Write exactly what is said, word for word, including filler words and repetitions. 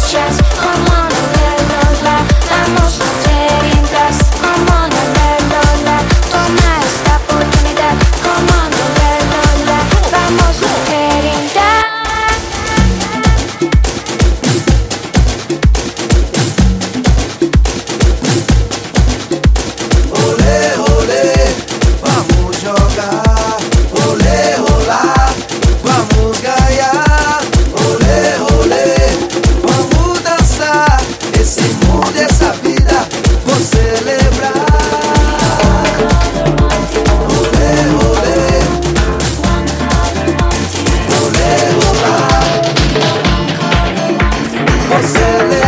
chance. Come on, Lola, vamos no trading gas. Come on, Lola, toma esta oportunidad. Come on, Lola, vamos no trading gas. Olê, olê, vamos jogar. Olê, olá, vamos ganhar. Olê, olê, vamos dançar. Esse mundo, essa vida, vou celebrar. Olê, olê, olê, olá, vou celebrar.